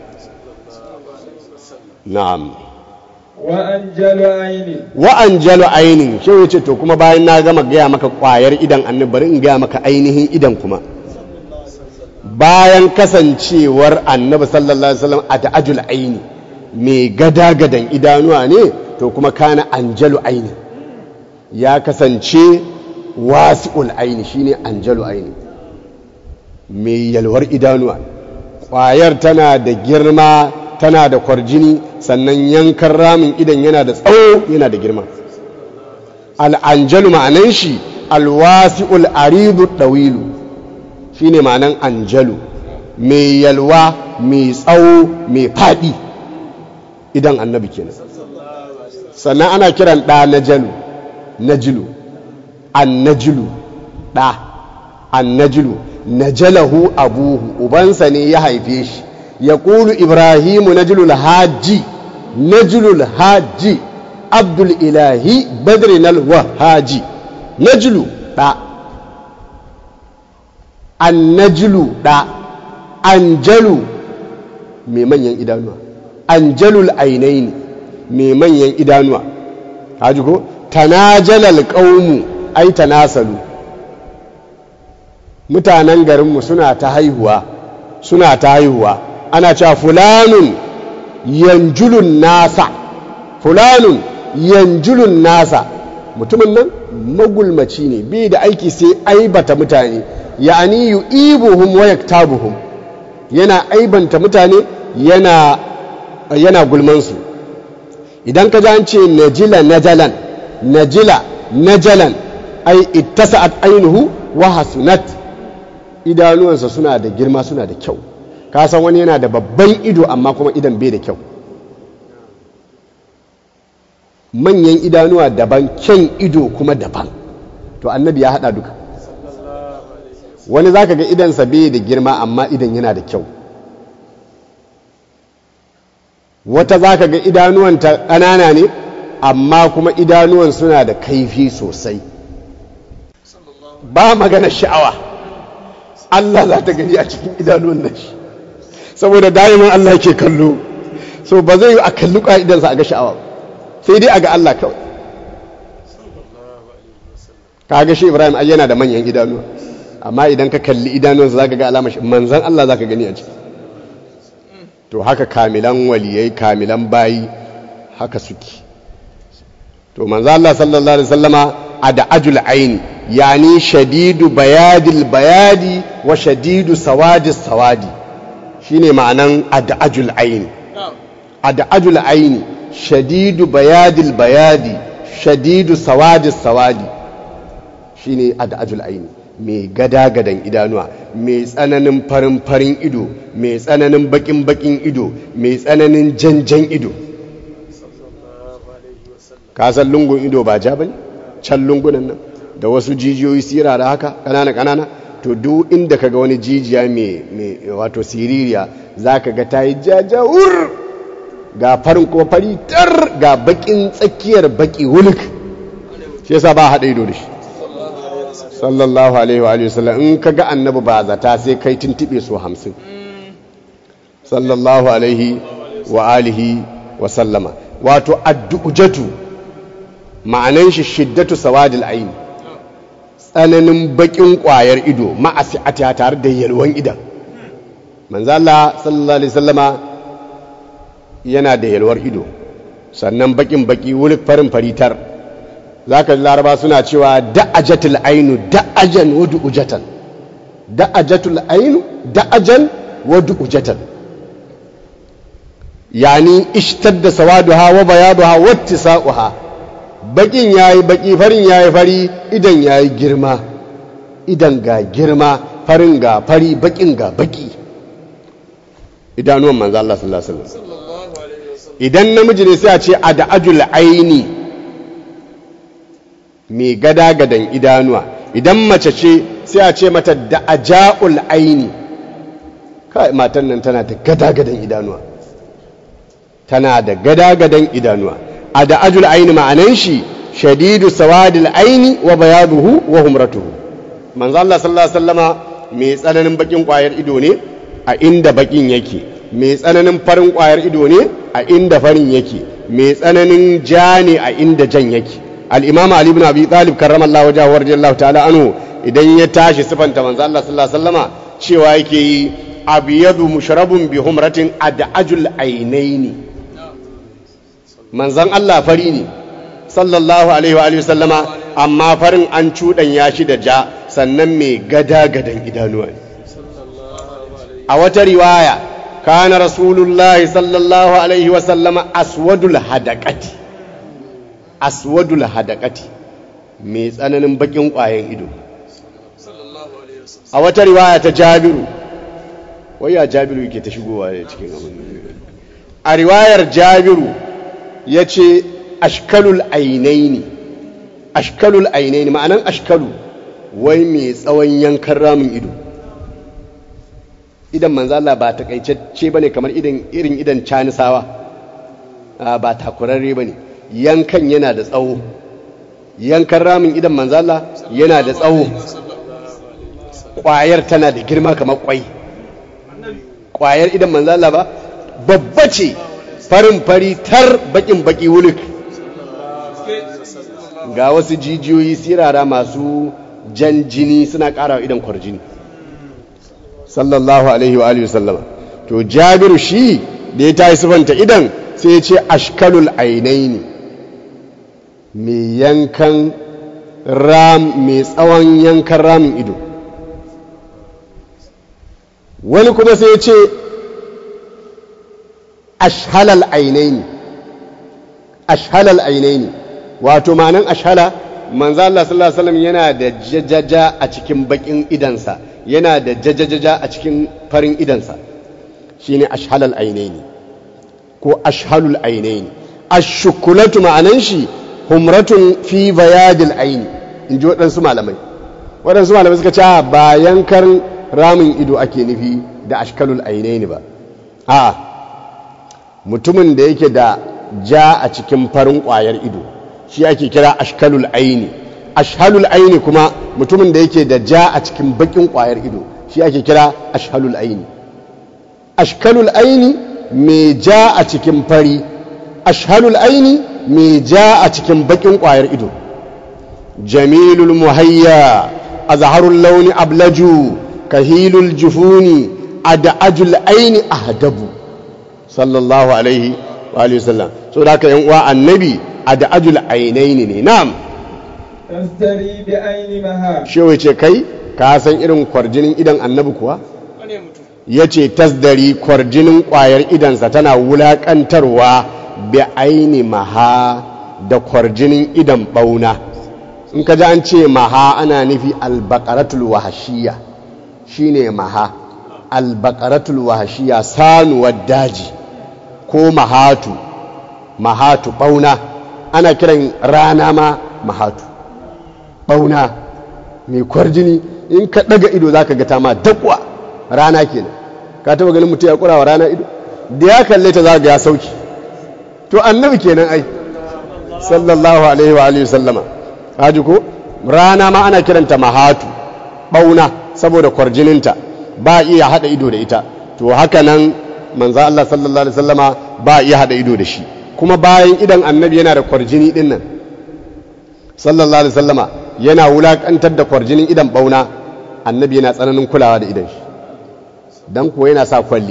na'am, wa'anjalu ainin shi yace to kuma bayan na gama gaya maka kwayar idan annabi bari in gaya maka ainihin idan kuma. bayan kasancewar annabi sallallahu alaihi wasallam a ta'ajul aini mai gada-gadan idanuwa ne, to kuma kana anjalu aini ya kasance wasi'ul aini shine anjalu aini mai yalwar idanuwa. kwayar tana da girma, tana da kwarjini, sannan yankan ramin idan yana da tsawo, yana da girma. al'anjalu ma'anan shi alwasi'ul aridu dawilu shine ma'anan anjalu, mai yalwa, mai tsawo, mai faɗi idan annabi kenan. sannan ana kiran ɗa najilu annajilu, ɗa annajilu, najalahu abuhu, ubansa ne ya haife shi. ya ƙulu ibrahimu najilul hajji abdul ilahi badrinal wahaji. najilu ɗa, annajilu ɗa, anjalu mai manyan idanuwa, anjalul ainaini mai manyan idanuwa. haji ko tanajalal qaumu ai tanasalu, mutanen garinmu suna ta haihuwa ana cewa fulanun yanjulun nasa, mutumin nan magulmaci ne, bai da aiki sai aibata mutane. ya'ani yu'ibuhum wa yaktabuhum, yana aibanta mutane, yana gulmansu. idan ka ji an ce najila najalan ai ittasa'at ainuhu wa hasunat, idanuwansa suna da girma, suna da kyau. ka san wani yana da babban ido amma kuma idan bai da kyau. manyan idanuwa daban, kyan ido kuma daban, to annabi ya hada duka. wani zaka ga idansa bai da girma amma idan yana da kyau, wata zaka ga idanuwanta ƙanana ne amma kuma idanuwan suna da kaifi sosai. ba magana sha'awa, Allah za ta gani a cikin idanuwan nan shi, saboda da'iman Allah ke kallo, so ba zai yi a kalli ƙa'idansa a ga sha'awa, sai dai a ga Allah kawai. ka ga shi Ibrahim ai yana da manyan idanuwa, amma idan ka kalli idanuwansa za ka ga alama manzan Allah za ka gani a ciki. to haka kamilan waliyai, kamilan bayi haka suke. to manzan Allah sallallahu alaihi wasallama ad'ajul aini, yani shadidu bayadil bayadi wa shadidu sawadis sawadi, shine ma'anan ad'ajul aini. ad'ajul aini shadidu bayadil bayadi shadidu sawadis sawadi, shine ad'ajul aini, mai gada-gadan idanuwa, mai tsananin farin ido, mai tsananin bakin ido, mai tsananin jan ido. ka san lungun ido ba ja bane, can lungunan nan da wasu jijiyoyi sirara haka kanana to duk inda kaga wani jijiya mai wato siririya zaka ga tayi jajawur, ga farin ko fari tar, ga bakin tsakiyar baki wuluk. shi yasa ba hada ido da shi sallallahu alaihi wa sallam. in kaga annabi ba zata sai kai tuntube so 50 sallallahu alaihi wa alihi wa sallama. Wato addu'ujatu ma'anan shi shiddatu sawadil ayn, tsananin bakin kwayar ido ma'asi'ata tare da yalwan idan. Manzo Allah sallallahu alaihi wasallama yana da yalwar ido, sannan bakin baki wuri farin faritar. Zaka ji Laraba suna cewa da'ajatul ainu da'ajan wa du'ujatan, da'ajatul ainu da'ajan wa du'ujatan, yani ishtadda sawaduha wa bayaduha wa ittisa'uha. Bakin yayi baki, farin yayi fari, idan yayi girma, idan ga girma, farin ga fari, bakin ga baki. Idanuwan manzo Allah sallallahu alaihi wasallam. Idan namiji ne sai a ce ad'ajul aini, mai gada-gadan idanuwa. Idan mace ce sai a ce mata da'aja'ul aini. Kai matan nan tana da gada-gadan idanuwa, tana da gada-gadan idanuwa. Ad'ajul aini ma'anan shi shadidu sawadil aini wa bayaduhu wa humratuhu. Manzo Allah sallallahu alaihi wasallama mai tsananin bakin kwayar ido ne a inda bakin yake, mai tsananin farin kwayar ido ne a inda farin yake, mai tsananin ja ne a inda jan yake. Al-Imam Ali ibn Abi Talib karramallahu wajhahu radiyallahu ta'ala anhu idan ya tashi sifanta manzo Allah sallallahu alaihi wasallama cewa yake yi abyadu mushrabun bi humratin ad'ajul ainaini. Manzon Allah fari ne sallallahu alaihi wa alihi wasallama, amma farin an cuɗanya shi da ja, sannan mai gada-gadan idanuwa ne. A wata riwaya kana rasulullahi sallallahu alaihi wasallama aswadul hadaqati, aswadul hadaqati, mai tsananin bakin ƙwayen ido. A wata riwaya ta Jabiru, waya Jabiru yake ta shigowa da cikin abin. A riwayar Jabiru yace ashkalul ainaini, ashkalul ainaini ma'anan ashkalu wai mai tsawon yankan ramin ido. Idan manzo Allah ba takaitacce bane kamar irin idan canisawa, ba takurarre bane, yankan yana da tsawo. Yankan ramin idan manzo Allah yana da tsawo, kwayar tana da girma kamar kwai. Kwayar idan manzo Allah ba babba ce, farin fari tar, bakin baki wuluk, ga wasu jijiyoyi sirara masu jan jini suna ƙara idan kwarjini sallallahu alaihi wa alihi wasallama. To Jabiru shi da ya tayi sifanta idan sai ya ce ashkalul ainaini, mai yankan mai tsawon yankan ramin ido. Wani kuma sai ya ce ashhalal ainaini, ashhalal ainaini wato ma'anan ashhala manzo Allah sallallahu alaihi wasallam yana da jajaja a cikin bakin idansa, yana da jajajaja a cikin farin idansa, shine ashhalal ainaini ko ashhalul ainaini. Ashukulatu ma'anan shi humratun fi bayadil aini, inji waɗansu malamai. Waɗansu malamai suka ce ba yankar ramin ido ake nufi da ashkalul ainaini ba, a mutumin da yake da ja a cikin farin ƙwayar ido shi ake kira ashkalul aini. Ashhalul aini kuma mutumin da yake da ja a cikin bakin ƙwayar ido shi ake kira ashhalul aini. Ashkalul aini mai ja a cikin fari, ashhalul aini mai ja a cikin bakin ƙwayar ido. Jamilul muhayya azharul launi ablaju kahilul jufuni ad'ajul aini ahdabu sallallahu alaihi wa alihi wasallam. So da haka yan uwa annabi ad'ajul ainaini ne. Na'am, tasdari bi aini maha. shewa ce kai ka san irin kwarjinin idan annabi kuwa? Yace tasdari kwarjinin kwayar idansa tana wulakantarwa bi aini maha da kwarjinin idan bauna. In ka ji an ce maha ana nufi albaqaratul wahshiyya, shine maha. Albaqaratul wahshiyya sanuwar daji ko mahatu bauna, ana kiran rana ma mahatu bauna mai kwarjini. In ka daga ido zaka ga ta ma dakwa rana kenan. Ka taba ganin mutum ya kurawa rana ido da ya kalle ta zaka ga ya sauki? To annabi kenan ai sallallahu alaihi wa alihi sallama. Haji ko rana ma ana kiranta mahatu bauna saboda kwarjininta, ba iya hada ido da ita. To haka nan manzo Allah sallallahu alaihi wasallama ba iya hada ido da shi kuma bayan idan annabi yana da kwarjini din nan sallallahu alaihi wasallama yana wulakantar da kwarjinin idan bauna annabi yana tsananin kulawa da idan shi dan kuwa yana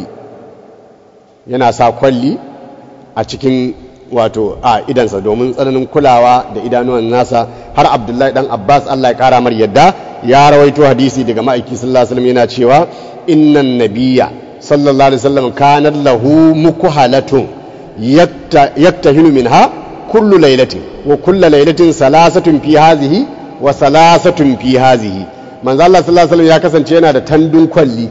sa kwalli a cikin wato a idansa domin tsananin kulawa da idanuwan nasa har Abdullahi dan Abbas Allah ya kara mar yadda ya rawaito hadisi daga ma'aiki sallallahu alaihi wasallam yana cewa innan nabiyya sallallahu alaihi wasallam kana lahu mukhalatun yaktahinu minha kullu laylatin wa kullu laylatin salasatun fi hadhihi wa salasatun fi hadhihi manzo Allah sallallahu alaihi wasallam ya kasance yana da tandun kwalli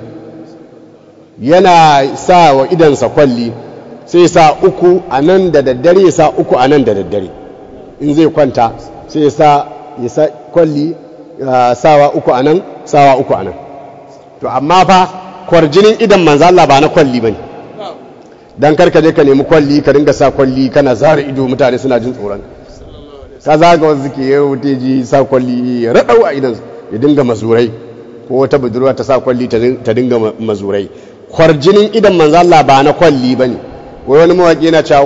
yana sa wa idansa kwalli sai sa uku a nan da daddare ya sa uku a nan da daddare in zai kwanta sai ya sa kwalli sawa uku a nan sawa uku a nan to amma fa kwarjinin idan manzo Allah ba na kwalli bane dan karka je ka nemi kwalli ka dinga sa kwalli kana zara ido mutane suna jin tsoron ka zaga wasu suke yau teji sa kwalli ya radau a idan ya dinga mazurai ko wata budurwa ta sa kwalli ta dinga mazurai kwarjinin idan manzo Allah ba na kwalli bane wai wani mawaki yana cewa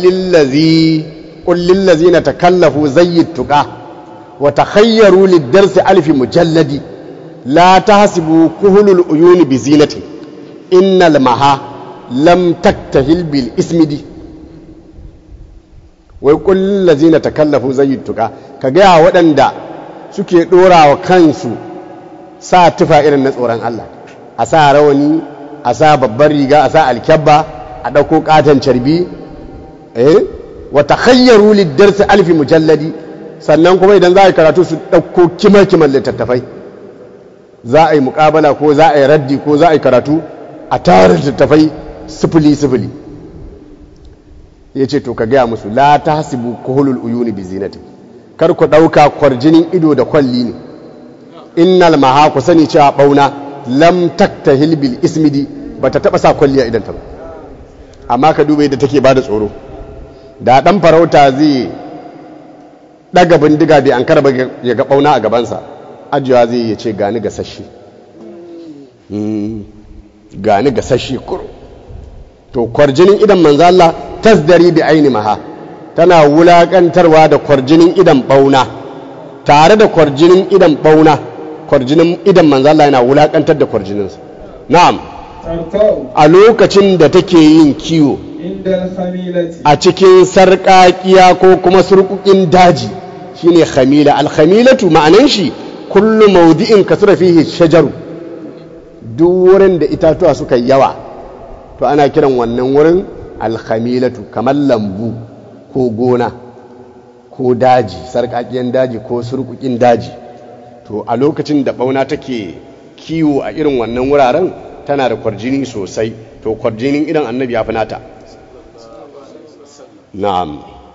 kullil lazina takallafu zayyit tuqa wa takhayyaru lid-darsi alf mujalladi la tahsibu kuhulul uyuni bi zinati innal maha lam taktahil bil ismidi wai kullil lazina takallafu zayyit tuqa kaga waɗanda suke dorawa kansu sa tufa irin na tsoron Allah a sa rawani a sa babbar riga a sa alkyabba a ɗauko ƙaton carbi wata khayyaru liddarsa alfi mujalladi sannan kuma idan za a yi karatu su ɗauko kimar littattafai za a yi muƙabala ko za a yi raddi ko za a yi karatu a tara littattafai sifili ya ce to ka gaya musu la ta hasibu kuhulul uyuni bi zinati kar ku ɗauka kwarjinin ido da kwalli ne innal maha ku sani cewa ɓauna lam taktahil bil ismidi ba ta taɓa sa kwalli a idanta ba amma ka duba yadda take ba da tsoro da ɗan farauta zai ɗaga bindiga bai an karba ya ga ɓauna a gabansa ajiyewa zai ya ce gani gasashi kuro to kwarjinin idan manzo Allah tasdari bi aini maha tana wulakantarwa da kwarjinin idan ɓauna tare da kwarjinin idan ɓauna kwarjinin idan manzo Allah yana wulakantar da kwarjininsa na'am a lokacin da take yin kiwo a cikin sarƙaƙiya ko kuma surƙuƙin daji shine khamila alkhamilatu ma'anan shi kullu mawdi'in kasura fihi shajaru duk wurin da itatuwa suka yawa to ana kiran wannan wurin alkhamilatu kamar lambu ko gona ko daji sarƙaƙiyan daji ko surƙuƙin daji to a lokacin da bauna take kiwo a irin wannan wuraren tana da kwarjini sosai to kwarjinin idan annabi ya fi nata na'am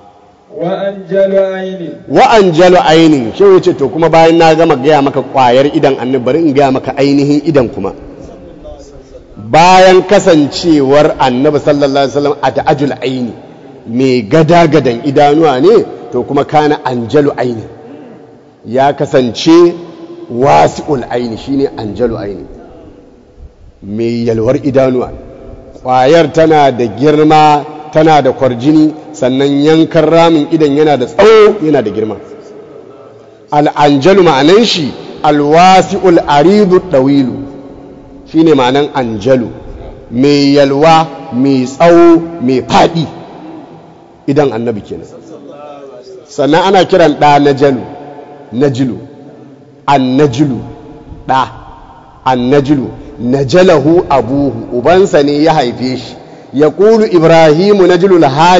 wa anjalu ainin shi yace to kuma bayan na gama gaya maka kwayar idan annabi bari in gaya maka ainihin idan kuma bayan kasancewar annabi sallallahu alaihi wasallam a ta'ajul aini mai gada-gadan idanuwa ne to kuma kana anjalu aini ya kasance wasi'ul aini shine anjalu aini mai yalwar idanuwa ƙwayar tana da girma tana da kwarjini sannan yankan ramin idan yana da tsawo yana da girma al'anjalu ma'anan shi alwasi'ul aridu ɗawilu shi ne ma'anan anjalu mai yalwa mai tsawo mai faɗi idan annabi kenan sannan ana kiran ɗa najilu annajilu ɗa annajilu najalahu abuhu ubansa ne ya haife shi ya ƙulu ibrahimu najilul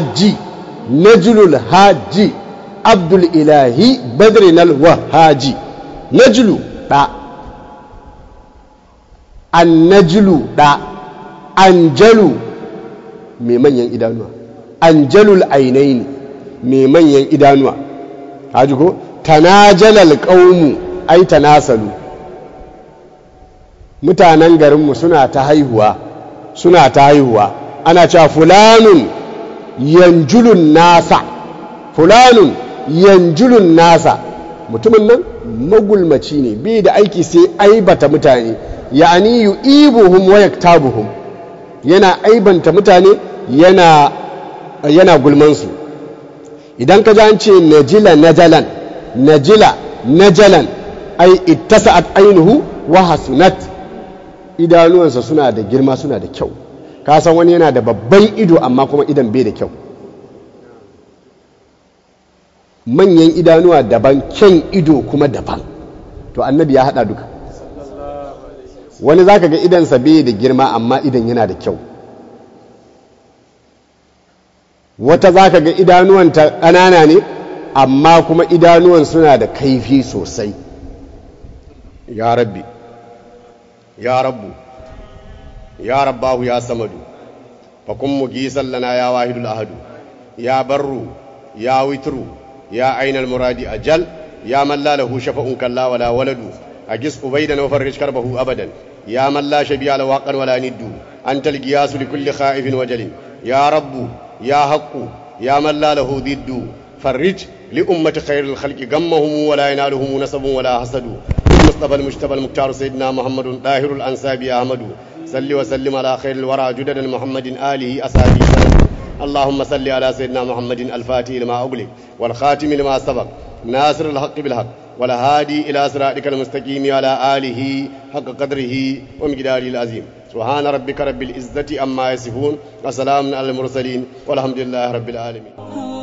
hajji abdul ilahi badrinal wahaji najilu ɗa annajilu ɗa anjalu mai manyan idanuwa anjalul ainaini mai manyan idanuwa haji ko tanajalal qaumu ai tanasalu mutanen garinmu suna ta haihuwa ana cewa fulanun yanjulun nasa mutumin nan magulmaci ne bai da aiki sai aibata mutane ya'ani yu'ibuhum wa yaktabuhum yana aibanta mutane yana gulmansu. Idan ka ji an ce najila najalan ai ittasa'at ainuhu wa hasunat, idanuwansa suna da girma suna da kyau. Ka san wani yana da babban ido amma kuma idan bai da kyau. Manyan idanuwa daban, kyan ido kuma daban. To annabi ya hada duka. Wani zaka ga idansa bai da girma amma idan yana da kyau. Wata zaka ga idanuwanta ƙanana ne amma kuma idanuwan suna da kaifi sosai. Ya rabbi, ya rabbu, ya rabbahu ya samadu, fakun mugisan lana ya wahidul ahadu, ya barru, ya witru, ya ainal muradi ajal, ya man la lahu shafa'un kalla wala waladu, agis ubaidan wa farrij karbahu abadan, ya man la shabi'a lahu haqqan wala niddu, antal giyasu li kulli khaifin wajalin, ya rabbu, ya haqqu, ya man la lahu diddu, farrij li ummati khairil khalqi gammahum wala yanaluhum nasabun wala hasadu. المصطفى المجتبى المختار سيدنا محمد طاهر الأنسابي أحمد صل وسلم على خير الورى جدد محمد آله أصحابه اللهم صل على سيدنا محمد الفاتح لما أغلق والخاتم لما سبق ناصر الحق بالحق والهادي إلى صراطك المستقيم على آله حق قدره ومقداره العظيم سبحان ربك رب العزة عما يصفون وسلام على المرسلين والحمد لله رب العالمين.